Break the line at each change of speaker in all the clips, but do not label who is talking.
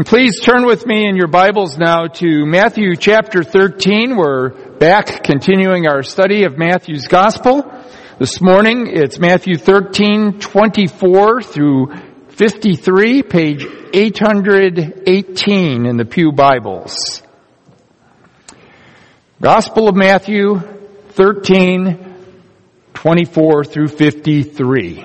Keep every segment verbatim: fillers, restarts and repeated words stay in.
And please turn with me in your Bibles now to Matthew chapter thirteen. We're back continuing our study of Matthew's Gospel. This morning it's Matthew thirteen, twenty-four through fifty-three, page eight hundred eighteen in the Pew Bibles. Gospel of Matthew thirteen, twenty-four through fifty-three.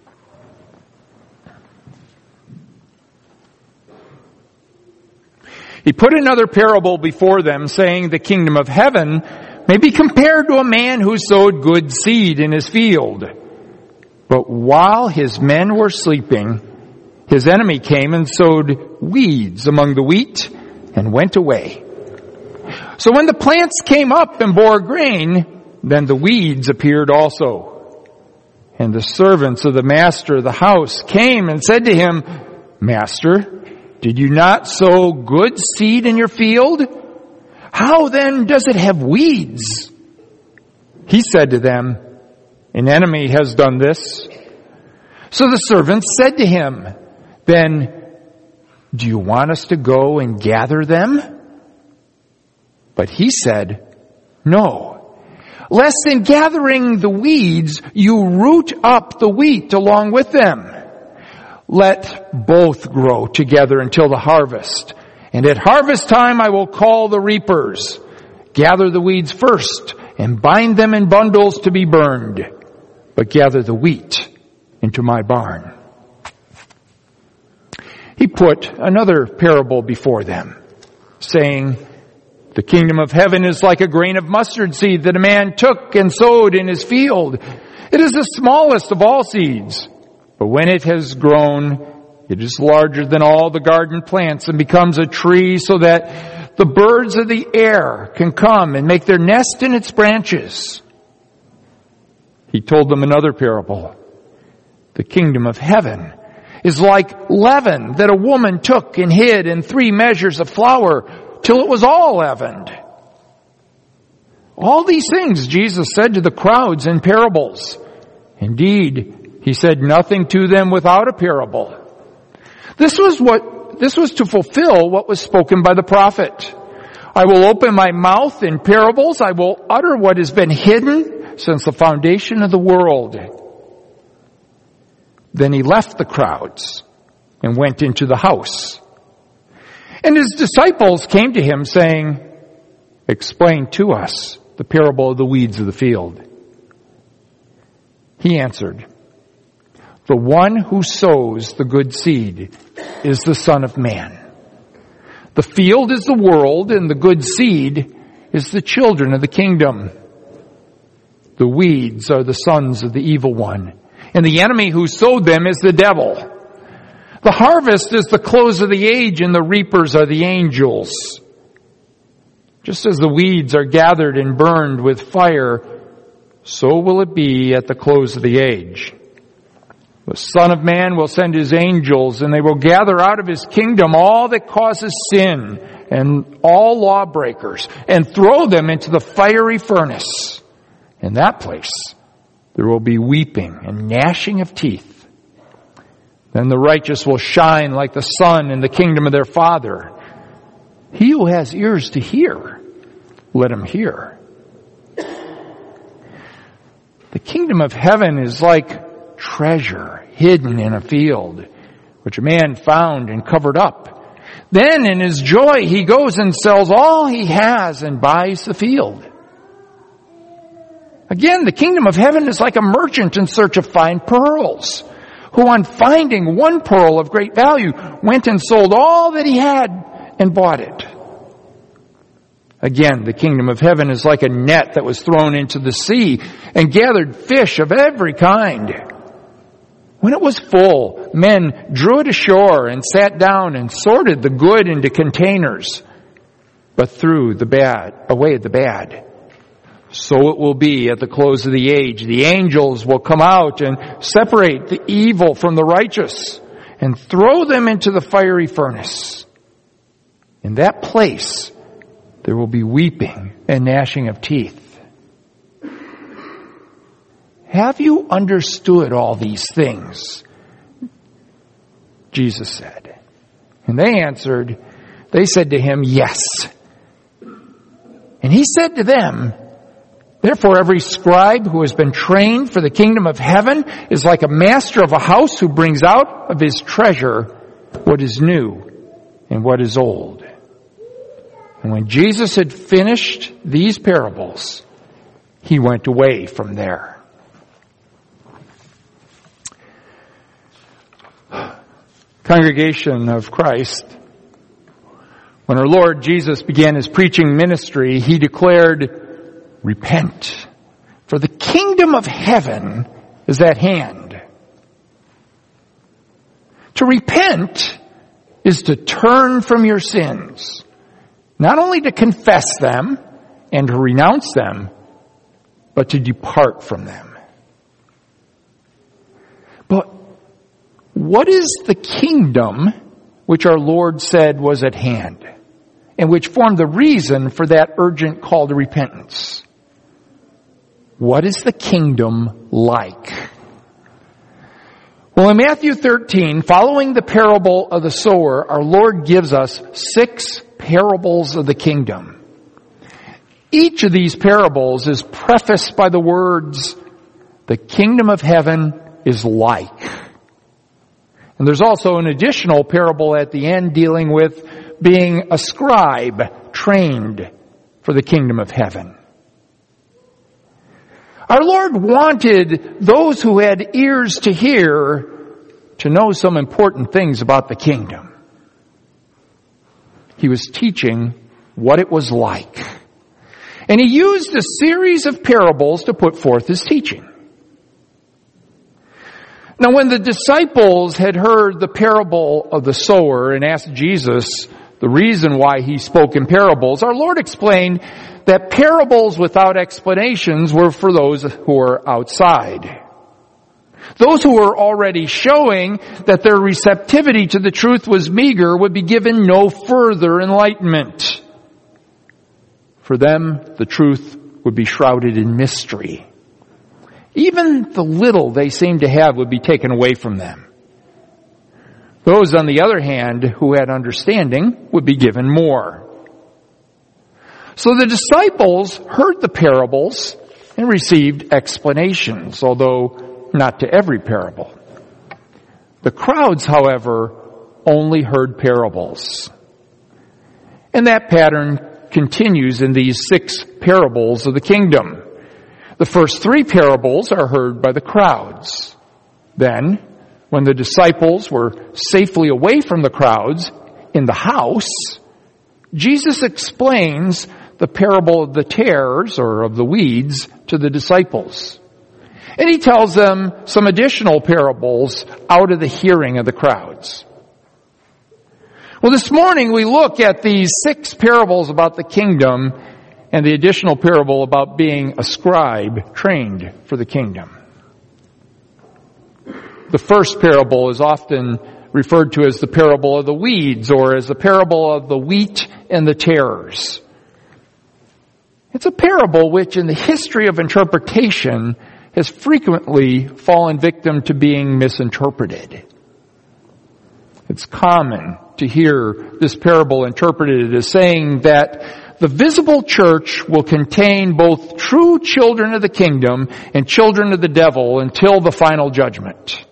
He put another parable before them, saying, the kingdom of heaven may be compared to a man who sowed good seed in his field. But while his men were sleeping, his enemy came and sowed weeds among the wheat and went away. So when the plants came up and bore grain, then the weeds appeared also. And the servants of the master of the house came and said to him, Master, did you not sow good seed in your field? How then does it have weeds? He said to them, an enemy has done this. So the servants said to him, then, do you want us to go and gather them? But he said, no, lest in gathering the weeds, you root up the wheat along with them. Let both grow together until the harvest. And at harvest time I will call the reapers. Gather the weeds first and bind them in bundles to be burned. But gather the wheat into my barn. He put another parable before them, saying, the kingdom of heaven is like a grain of mustard seed that a man took and sowed in his field. It is the smallest of all seeds. But when it has grown, it is larger than all the garden plants and becomes a tree so that the birds of the air can come and make their nest in its branches. He told them another parable. The kingdom of heaven is like leaven that a woman took and hid in three measures of flour till it was all leavened. All these things Jesus said to the crowds in parables. Indeed, he said nothing to them without a parable. This was what, this was to fulfill what was spoken by the prophet. I will open my mouth in parables. I will utter what has been hidden since the foundation of the world. Then he left the crowds and went into the house. And his disciples came to him saying, explain to us the parable of the weeds of the field. He answered, the one who sows the good seed is the Son of Man. The field is the world, and the good seed is the children of the kingdom. The weeds are the sons of the evil one, and the enemy who sowed them is the devil. The harvest is the close of the age, and the reapers are the angels. Just as the weeds are gathered and burned with fire, so will it be at the close of the age. The Son of Man will send his angels, and they will gather out of his kingdom all that causes sin and all lawbreakers, and throw them into the fiery furnace. In that place, there will be weeping and gnashing of teeth. Then the righteous will shine like the sun in the kingdom of their Father. He who has ears to hear, let him hear. The kingdom of heaven is like treasure hidden in a field, which a man found and covered up. Then in his joy he goes and sells all he has and buys the field. Again, the kingdom of heaven is like a merchant in search of fine pearls, who on finding one pearl of great value went and sold all that he had and bought it. Again, the kingdom of heaven is like a net that was thrown into the sea and gathered fish of every kind. When it was full, men drew it ashore and sat down and sorted the good into containers, but threw the bad away the bad. So it will be at the close of the age. The angels will come out and separate the evil from the righteous and throw them into the fiery furnace. In that place, there will be weeping and gnashing of teeth. Have you understood all these things? Jesus said. And they answered, they said to him, yes. And he said to them, therefore every scribe who has been trained for the kingdom of heaven is like a master of a house who brings out of his treasure what is new and what is old. And when Jesus had finished these parables, he went away from there. Congregation of Christ, when our Lord Jesus began his preaching ministry, he declared, repent, for the kingdom of heaven is at hand. To repent is to turn from your sins, not only to confess them and to renounce them, but to depart from them. But what is the kingdom which our Lord said was at hand, and which formed the reason for that urgent call to repentance? What is the kingdom like? Well, in Matthew thirteen, following the parable of the sower, our Lord gives us six parables of the kingdom. Each of these parables is prefaced by the words, the kingdom of heaven is like. And there's also an additional parable at the end dealing with being a scribe trained for the kingdom of heaven. Our Lord wanted those who had ears to hear to know some important things about the kingdom. He was teaching what it was like. And he used a series of parables to put forth his teaching. Now, when the disciples had heard the parable of the sower and asked Jesus the reason why he spoke in parables, our Lord explained that parables without explanations were for those who were outside. Those who were already showing that their receptivity to the truth was meager would be given no further enlightenment. For them, the truth would be shrouded in mystery. Even the little they seemed to have would be taken away from them. Those, on the other hand, who had understanding would be given more. So the disciples heard the parables and received explanations, although not to every parable. The crowds, however, only heard parables. And that pattern continues in these six parables of the kingdom. The first three parables are heard by the crowds. Then, when the disciples were safely away from the crowds in the house, Jesus explains the parable of the tares, or of the weeds, to the disciples. And he tells them some additional parables out of the hearing of the crowds. Well, this morning we look at these six parables about the kingdom and the additional parable about being a scribe trained for the kingdom. The first parable is often referred to as the parable of the weeds, or as the parable of the wheat and the tares. It's a parable which in the history of interpretation has frequently fallen victim to being misinterpreted. It's common to hear this parable interpreted as saying that the visible church will contain both true children of the kingdom and children of the devil until the final judgment.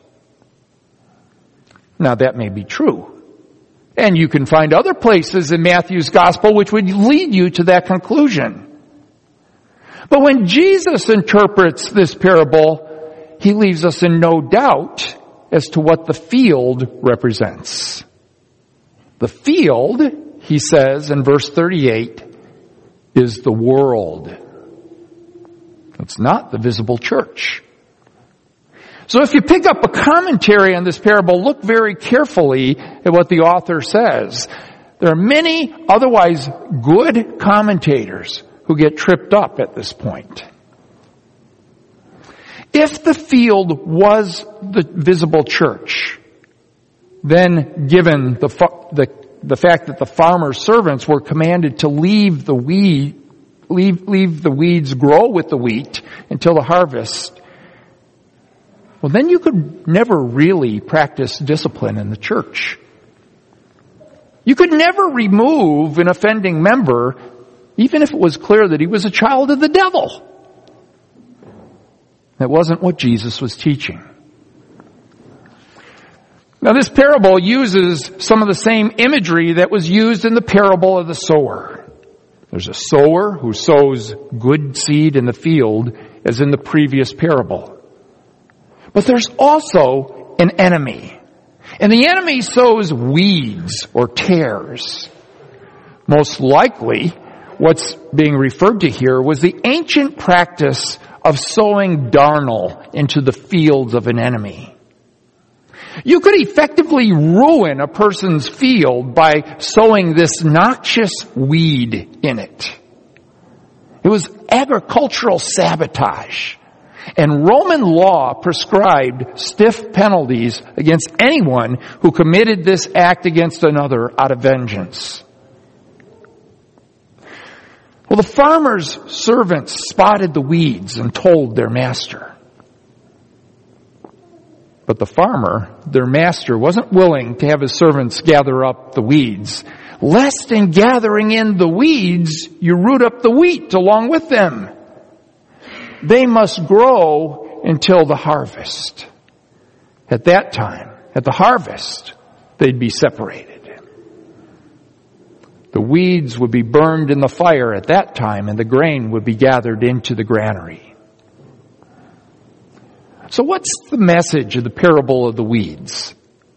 Now that may be true. And you can find other places in Matthew's gospel which would lead you to that conclusion. But when Jesus interprets this parable, he leaves us in no doubt as to what the field represents. The field, he says in verse thirty-eight, is the world. It's not the visible church. So if you pick up a commentary on this parable, look very carefully at what the author says. There are many otherwise good commentators who get tripped up at this point. If the field was the visible church, then given the, the, the fact that the farmer's servants were commanded to leave the weed, leave, leave the weeds grow with the wheat until the harvest, well, then you could never really practice discipline in the church. You could never remove an offending member, even if it was clear that he was a child of the devil. That wasn't what Jesus was teaching. Now, this parable uses some of the same imagery that was used in the parable of the sower. There's a sower who sows good seed in the field, as in the previous parable. But there's also an enemy. And the enemy sows weeds or tares. Most likely, what's being referred to here was the ancient practice of sowing darnel into the fields of an enemy. You could effectively ruin a person's field by sowing this noxious weed in it. It was agricultural sabotage. And Roman law prescribed stiff penalties against anyone who committed this act against another out of vengeance. Well, the farmer's servants spotted the weeds and told their master. But the farmer, their master, wasn't willing to have his servants gather up the weeds, lest in gathering in the weeds, you root up the wheat along with them. They must grow until the harvest. At that time, at the harvest, they'd be separated. The weeds would be burned in the fire at that time, and the grain would be gathered into the granary. So what's the message of the parable of the weeds?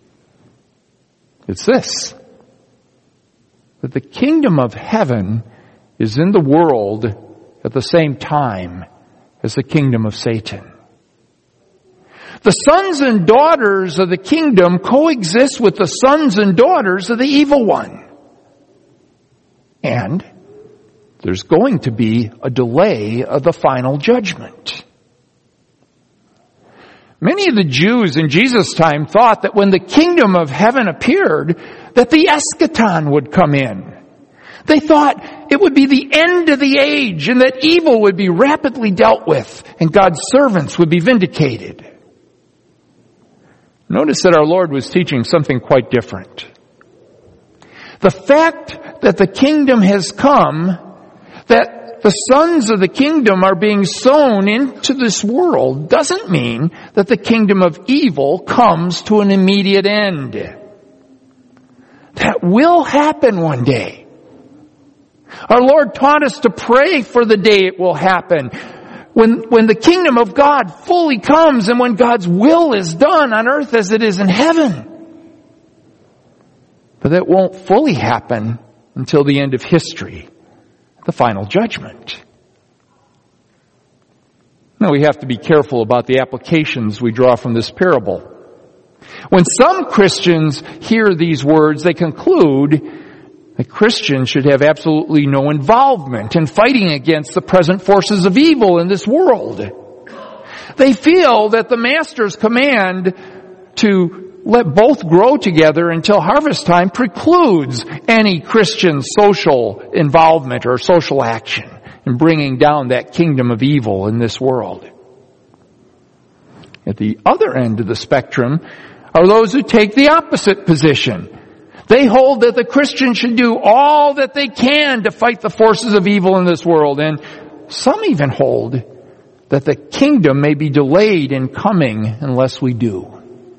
It's this: that the kingdom of heaven is in the world at the same time as the kingdom of Satan. The sons and daughters of the kingdom coexist with the sons and daughters of the evil one. And there's going to be a delay of the final judgment. Many of the Jews in Jesus' time thought that when the kingdom of heaven appeared, that the eschaton would come in. They thought it would be the end of the age and that evil would be rapidly dealt with and God's servants would be vindicated. Notice that our Lord was teaching something quite different. The fact that the kingdom has come, that the sons of the kingdom are being sown into this world, doesn't mean that the kingdom of evil comes to an immediate end. That will happen one day. Our Lord taught us to pray for the day it will happen. When, when the kingdom of God fully comes and when God's will is done on earth as it is in heaven. But that won't fully happen until the end of history, the final judgment. Now we have to be careful about the applications we draw from this parable. When some Christians hear these words, they conclude that Christians should have absolutely no involvement in fighting against the present forces of evil in this world. They feel that the Master's command to let both grow together until harvest time precludes any Christian social involvement or social action in bringing down that kingdom of evil in this world. At the other end of the spectrum are those who take the opposite position. They hold that the Christian should do all that they can to fight the forces of evil in this world, and some even hold that the kingdom may be delayed in coming unless we do.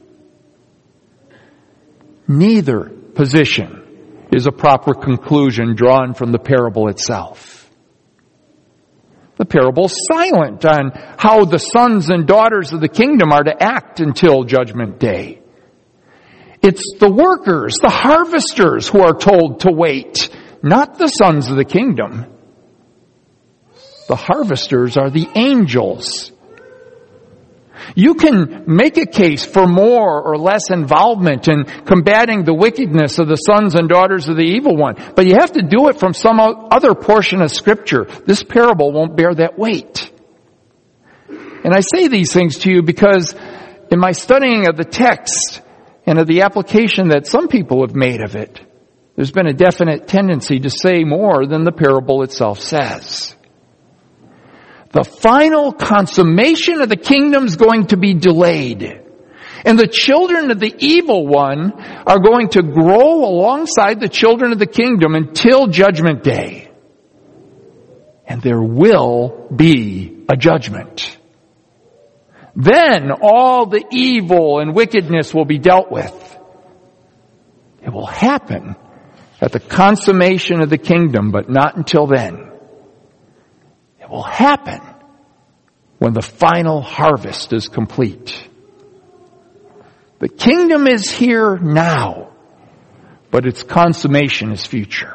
Neither position is a proper conclusion drawn from the parable itself. The parable is silent on how the sons and daughters of the kingdom are to act until judgment day. It's the workers, the harvesters, who are told to wait, not the sons of the kingdom. The harvesters are the angels. You can make a case for more or less involvement in combating the wickedness of the sons and daughters of the evil one, but you have to do it from some other portion of Scripture. This parable won't bear that weight. And I say these things to you because in my studying of the text and of the application that some people have made of it, there's been a definite tendency to say more than the parable itself says. The final consummation of the kingdom is going to be delayed. And the children of the evil one are going to grow alongside the children of the kingdom until judgment day. And there will be a judgment. Then all the evil and wickedness will be dealt with. It will happen at the consummation of the kingdom, but not until then. It will happen when the final harvest is complete. The kingdom is here now, but its consummation is future.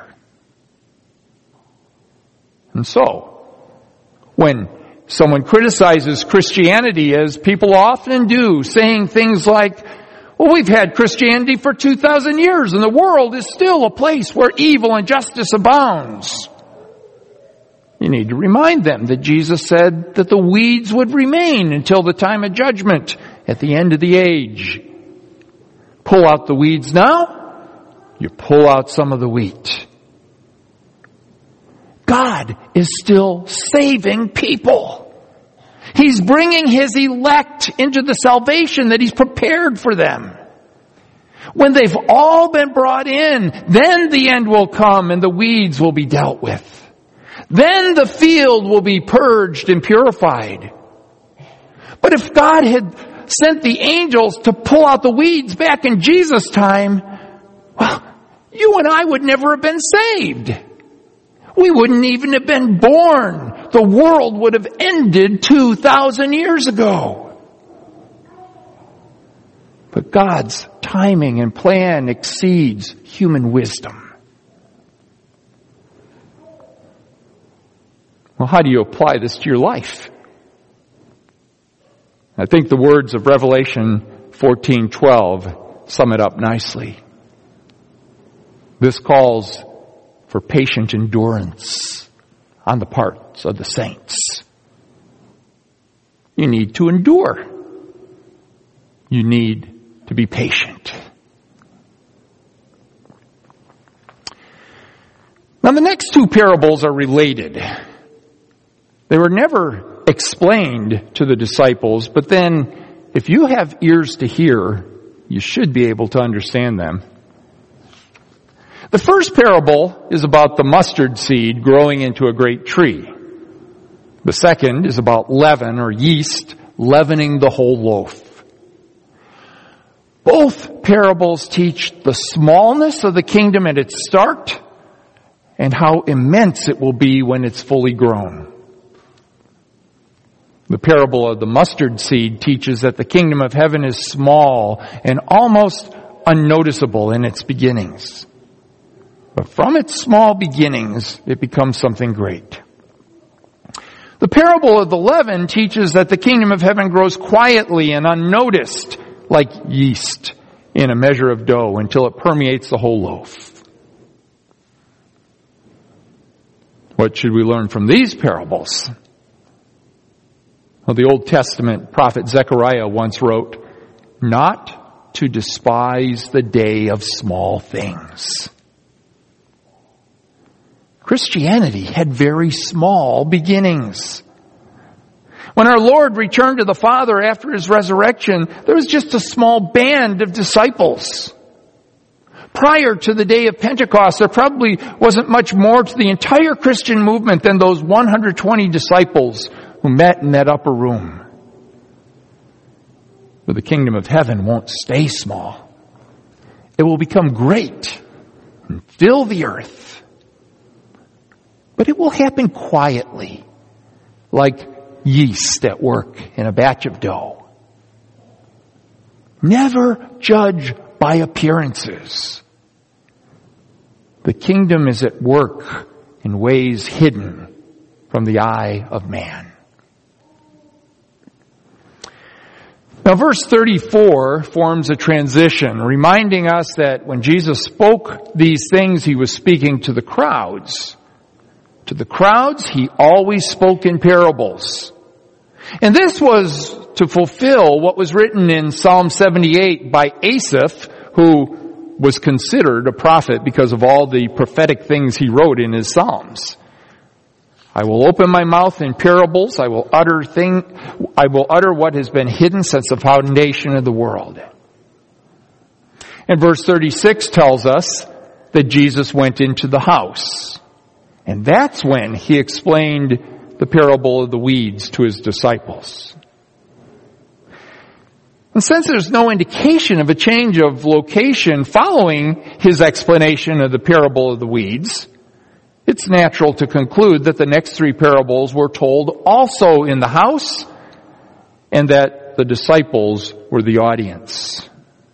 And so, when someone criticizes Christianity, as people often do, saying things like, well, we've had Christianity for two thousand years and the world is still a place where evil and injustice abounds. You need to remind them that Jesus said that the weeds would remain until the time of judgment at the end of the age. Pull out the weeds now, you pull out some of the wheat. God is still saving people. He's bringing His elect into the salvation that He's prepared for them. When they've all been brought in, then the end will come and the weeds will be dealt with. Then the field will be purged and purified. But if God had sent the angels to pull out the weeds back in Jesus' time, well, you and I would never have been saved. We wouldn't even have been born. The world would have ended two thousand years ago. But God's timing and plan exceeds human wisdom. Well, how do you apply this to your life? I think the words of Revelation fourteen twelve sum it up nicely. This calls for patient endurance on the parts of the saints. You need to endure. You need to be patient. Now the next two parables are related. They were never explained to the disciples, but then if you have ears to hear, you should be able to understand them. The first parable is about the mustard seed growing into a great tree. The second is about leaven or yeast leavening the whole loaf. Both parables teach the smallness of the kingdom at its start and how immense it will be when it's fully grown. The parable of the mustard seed teaches that the kingdom of heaven is small and almost unnoticeable in its beginnings. But from its small beginnings, it becomes something great. The parable of the leaven teaches that the kingdom of heaven grows quietly and unnoticed, like yeast in a measure of dough, until it permeates the whole loaf. What should we learn from these parables? Well, the Old Testament prophet Zechariah once wrote, "Not to despise the day of small things." Christianity had very small beginnings. When our Lord returned to the Father after His resurrection, there was just a small band of disciples. Prior to the day of Pentecost, there probably wasn't much more to the entire Christian movement than those one hundred twenty disciples who met in that upper room. But the kingdom of heaven won't stay small. It will become great and fill the earth. But it will happen quietly, like yeast at work in a batch of dough. Never judge by appearances. The kingdom is at work in ways hidden from the eye of man. Now verse thirty-four forms a transition, reminding us that when Jesus spoke these things, He was speaking to the crowds. To the crowds, He always spoke in parables. And this was to fulfill what was written in Psalm seventy-eight by Asaph, who was considered a prophet because of all the prophetic things he wrote in his Psalms. I will open my mouth in parables. I will utter thing, I will utter what has been hidden since the foundation of the world. And verse thirty-six tells us that Jesus went into the house. And that's when he explained the parable of the weeds to his disciples. And since there's no indication of a change of location following his explanation of the parable of the weeds, it's natural to conclude that the next three parables were told also in the house, and that the disciples were the audience.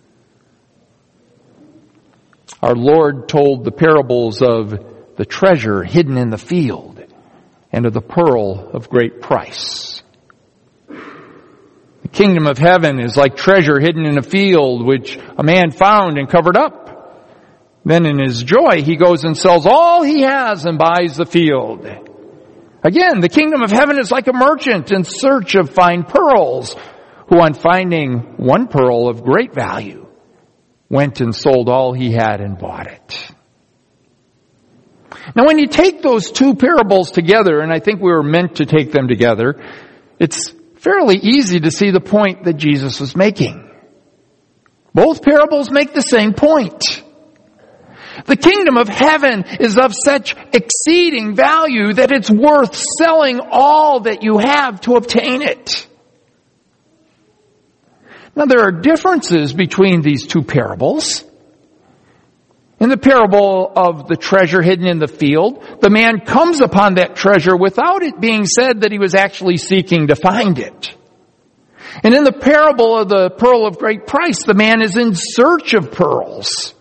Our Lord told the parables of the treasure hidden in the field and of the pearl of great price. The kingdom of heaven is like treasure hidden in a field, which a man found and covered up. Then in his joy, he goes and sells all he has and buys the field. Again, the kingdom of heaven is like a merchant in search of fine pearls, who on finding one pearl of great value, went and sold all he had and bought it. Now when you take those two parables together, and I think we were meant to take them together, it's fairly easy to see the point that Jesus was making. Both parables make the same point. The kingdom of heaven is of such exceeding value that it's worth selling all that you have to obtain it. Now there are differences between these two parables. In the parable of the treasure hidden in the field, the man comes upon that treasure without it being said that he was actually seeking to find it. And in the parable of the pearl of great price, the man is in search of pearls.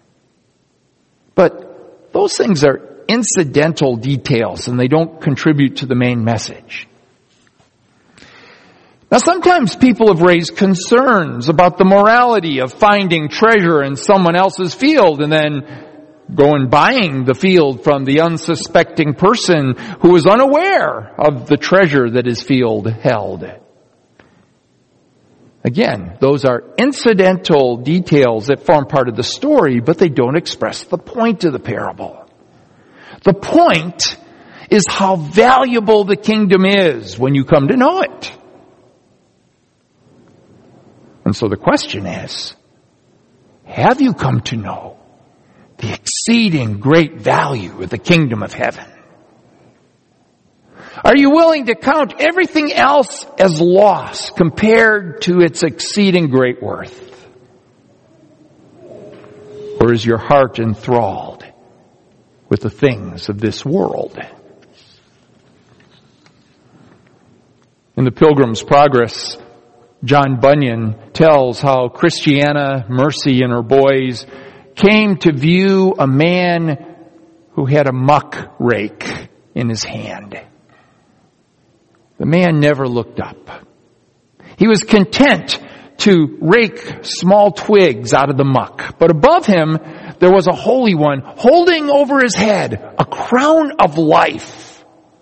But those things are incidental details and they don't contribute to the main message. Now sometimes people have raised concerns about the morality of finding treasure in someone else's field and then go and buying the field from the unsuspecting person who is unaware of the treasure that his field held. Again, those are incidental details that form part of the story, but they don't express the point of the parable. The point is how valuable the kingdom is when you come to know it. And so the question is, have you come to know the exceeding great value of the kingdom of heaven? Are you willing to count everything else as loss compared to its exceeding great worth? Or is your heart enthralled with the things of this world? In the Pilgrim's Progress, John Bunyan tells how Christiana Mercy and her boys came to view a man who had a muck rake in his hand. The man never looked up. He was content to rake small twigs out of the muck. But above him, there was a Holy One holding over his head a crown of life.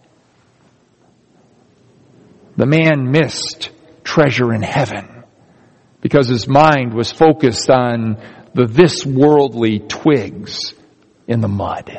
The man missed treasure in heaven because his mind was focused on the this worldly twigs in the mud.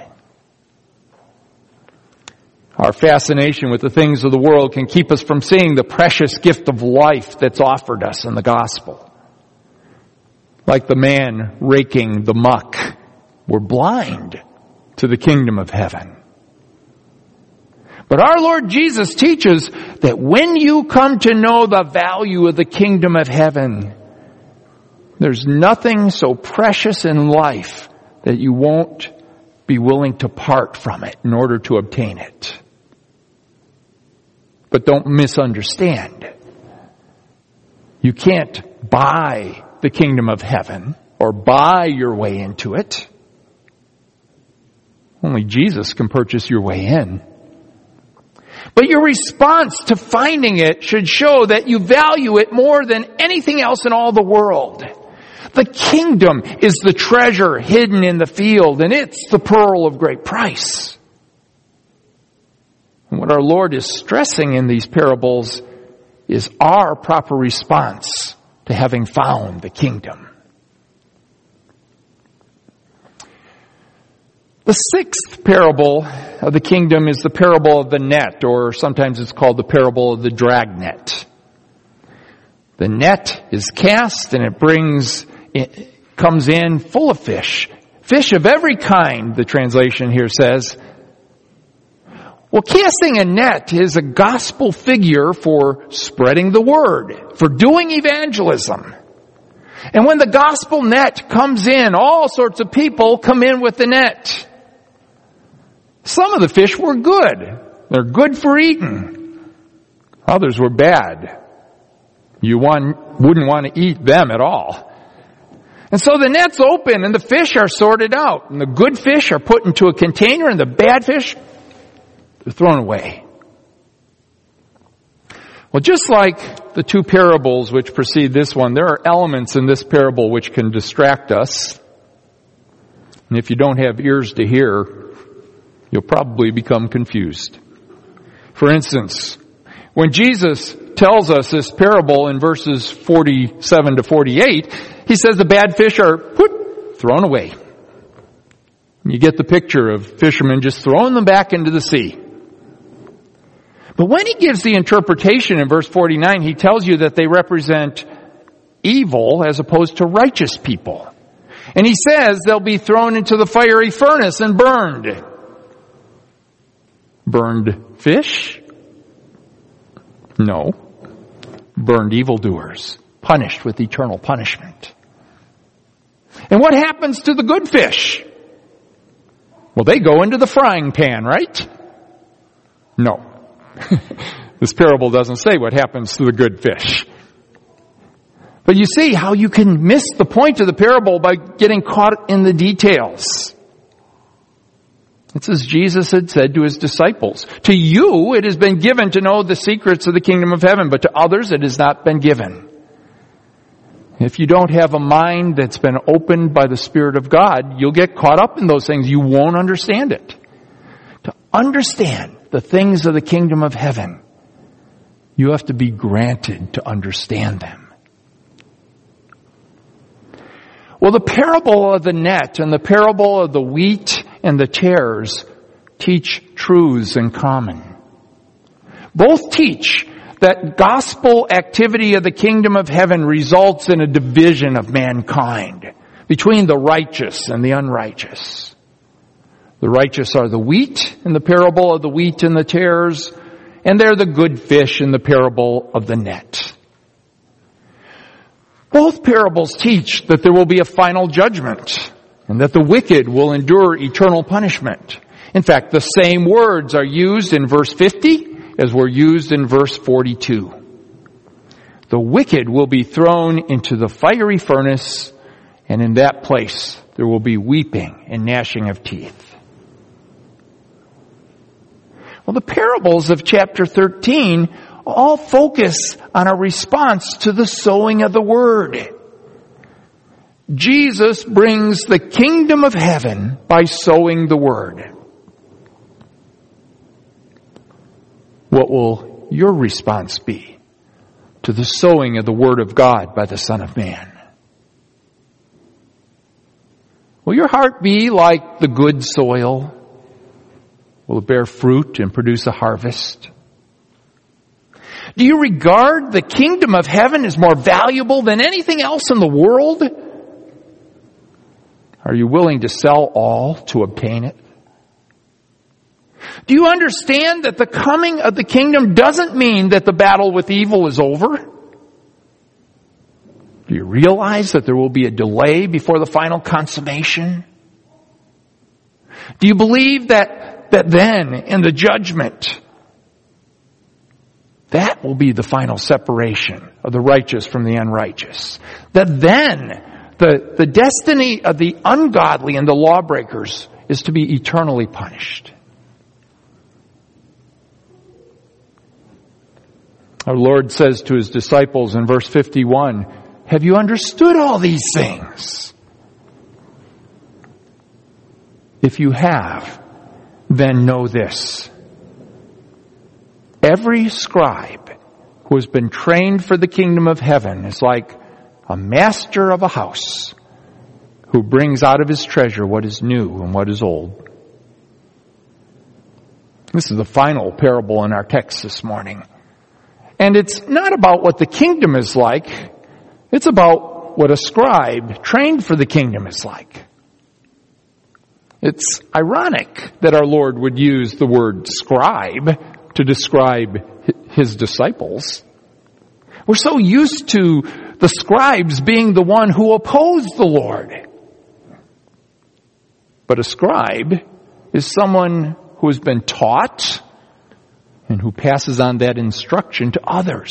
Our fascination with the things of the world can keep us from seeing the precious gift of life that's offered us in the gospel. Like the man raking the muck, we're blind to the kingdom of heaven. But our Lord Jesus teaches that when you come to know the value of the kingdom of heaven, there's nothing so precious in life that you won't be willing to part from it in order to obtain it. But don't misunderstand. You can't buy the kingdom of heaven or buy your way into it. Only Jesus can purchase your way in. But your response to finding it should show that you value it more than anything else in all the world. The kingdom is the treasure hidden in the field, and it's the pearl of great price. And what our Lord is stressing in these parables is our proper response to having found the kingdom. The sixth parable of the kingdom is the parable of the net, or sometimes it's called the parable of the dragnet. The net is cast and it brings, it comes in full of fish. Fish of every kind, the translation here says. Well, casting a net is a gospel figure for spreading the word, for doing evangelism. And when the gospel net comes in, all sorts of people come in with the net. Some of the fish were good. They're good for eating. Others were bad. You want, wouldn't want to eat them at all. And so the net's open and the fish are sorted out. And the good fish are put into a container and the bad fish, they're thrown away. Well, just like the two parables which precede this one, there are elements in this parable which can distract us. And if you don't have ears to hear, you'll probably become confused. For instance, when Jesus tells us this parable in verses forty-seven to forty-eight, he says the bad fish are whoop, thrown away. You get the picture of fishermen just throwing them back into the sea. But when he gives the interpretation in verse forty-nine, he tells you that they represent evil as opposed to righteous people. And he says they'll be thrown into the fiery furnace and burned. Burned fish? No. Burned evildoers, punished with eternal punishment. And what happens to the good fish? Well, they go into the frying pan, right? No. This parable doesn't say what happens to the good fish. But you see how you can miss the point of the parable by getting caught in the details. It's as Jesus had said to his disciples. To you it has been given to know the secrets of the kingdom of heaven, but to others it has not been given. If you don't have a mind that's been opened by the Spirit of God, you'll get caught up in those things. You won't understand it. To understand the things of the kingdom of heaven, you have to be granted to understand them. Well, the parable of the net and the parable of the wheat and the tares teach truths in common. Both teach that gospel activity of the kingdom of heaven results in a division of mankind between the righteous and the unrighteous. The righteous are the wheat in the parable of the wheat and the tares, and they're the good fish in the parable of the net. Both parables teach that there will be a final judgment and that the wicked will endure eternal punishment. In fact, the same words are used in verse fifty as were used in verse forty-two. The wicked will be thrown into the fiery furnace, and in that place there will be weeping and gnashing of teeth. Well, the parables of chapter thirteen all focus on a response to the sowing of the word. Jesus brings the kingdom of heaven by sowing the word. What will your response be to the sowing of the word of God by the Son of Man? Will your heart be like the good soil? Will it bear fruit and produce a harvest? Do you regard the kingdom of heaven as more valuable than anything else in the world? Are you willing to sell all to obtain it? Do you understand that the coming of the kingdom doesn't mean that the battle with evil is over? Do you realize that there will be a delay before the final consummation? Do you believe that, that then, in the judgment, that will be the final separation of the righteous from the unrighteous? That then, the, the destiny of the ungodly and the lawbreakers is to be eternally punished? Our Lord says to his disciples in verse fifty-one, have you understood all these things? If you have, then know this. Every scribe who has been trained for the kingdom of heaven is like a master of a house who brings out of his treasure what is new and what is old. This is the final parable in our text this morning. And it's not about what the kingdom is like. It's about what a scribe trained for the kingdom is like. It's ironic that our Lord would use the word scribe to describe his disciples. We're so used to the scribes being the one who opposed the Lord. But a scribe is someone who has been taught and who passes on that instruction to others.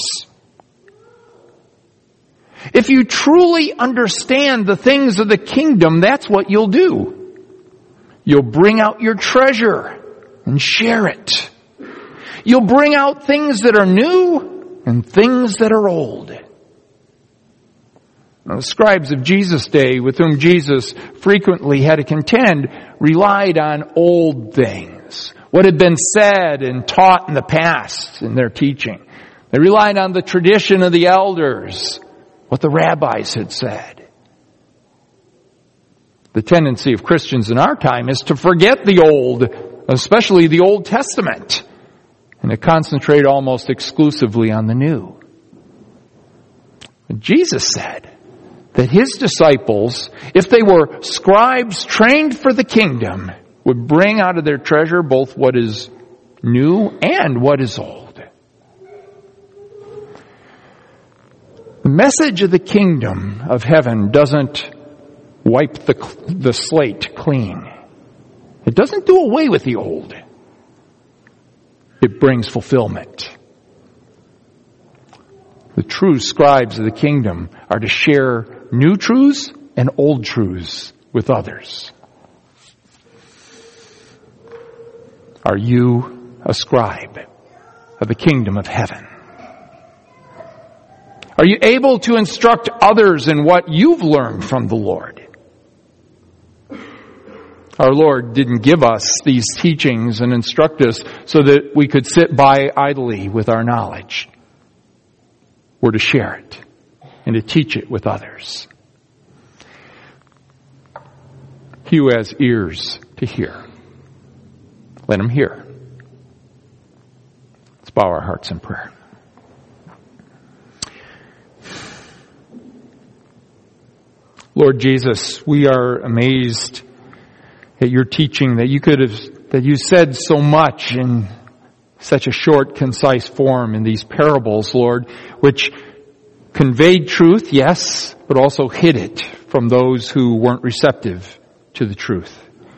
If you truly understand the things of the kingdom, that's what you'll do. You'll bring out your treasure and share it. You'll bring out things that are new and things that are old. Now, the scribes of Jesus' day, with whom Jesus frequently had to contend, relied on old things, what had been said and taught in the past in their teaching. They relied on the tradition of the elders, what the rabbis had said. The tendency of Christians in our time is to forget the old, especially the Old Testament, and to concentrate almost exclusively on the new. But Jesus said that his disciples, if they were scribes trained for the kingdom, would bring out of their treasure both what is new and what is old. The message of the kingdom of heaven doesn't wipe the, the slate clean. It doesn't do away with the old. It brings fulfillment. The true scribes of the kingdom are to share new truths and old truths with others. Are you a scribe of the kingdom of heaven? Are you able to instruct others in what you've learned from the Lord? Our Lord didn't give us these teachings and instruct us so that we could sit by idly with our knowledge. We're to share it and to teach it with others. He who has ears to hear, let him hear. Let's bow our hearts in prayer. Lord Jesus, we are amazed at your teaching, that you could have, that you said so much in such a short, concise form in these parables, Lord, which conveyed truth, yes, but also hid it from those who weren't receptive to the truth.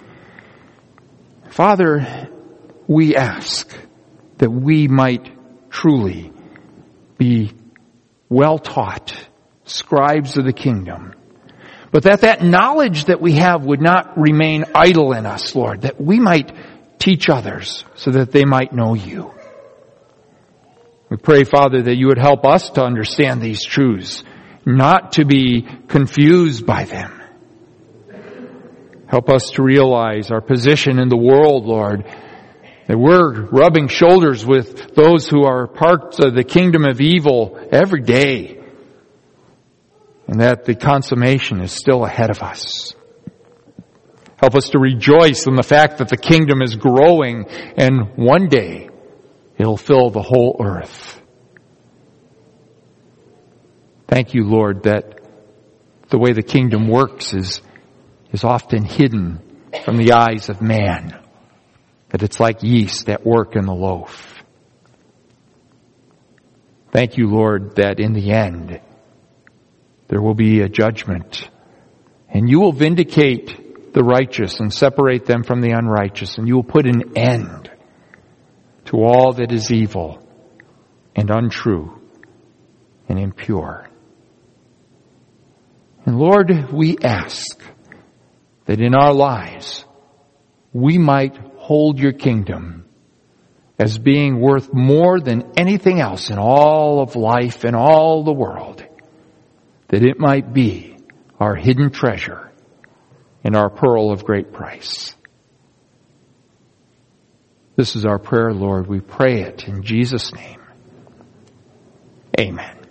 Father, we ask that we might truly be well taught scribes of the kingdom, but that that knowledge that we have would not remain idle in us, Lord, that we might teach others so that they might know you. We pray, Father, that you would help us to understand these truths, not to be confused by them. Help us to realize our position in the world, Lord, that we're rubbing shoulders with those who are parts of the kingdom of evil every day, and that the consummation is still ahead of us. Help us to rejoice in the fact that the kingdom is growing, and one day it'll fill the whole earth. Thank you, Lord, that the way the kingdom works is, is often hidden from the eyes of man, that it's like yeast at work in the loaf. Thank you, Lord, that in the end there will be a judgment, and you will vindicate the righteous and separate them from the unrighteous, and you will put an end to all that is evil and untrue and impure. And Lord, we ask that in our lives we might hold your kingdom as being worth more than anything else in all of life and all the world, that it might be our hidden treasure and our pearl of great price. This is our prayer, Lord. We pray it in Jesus' name. Amen.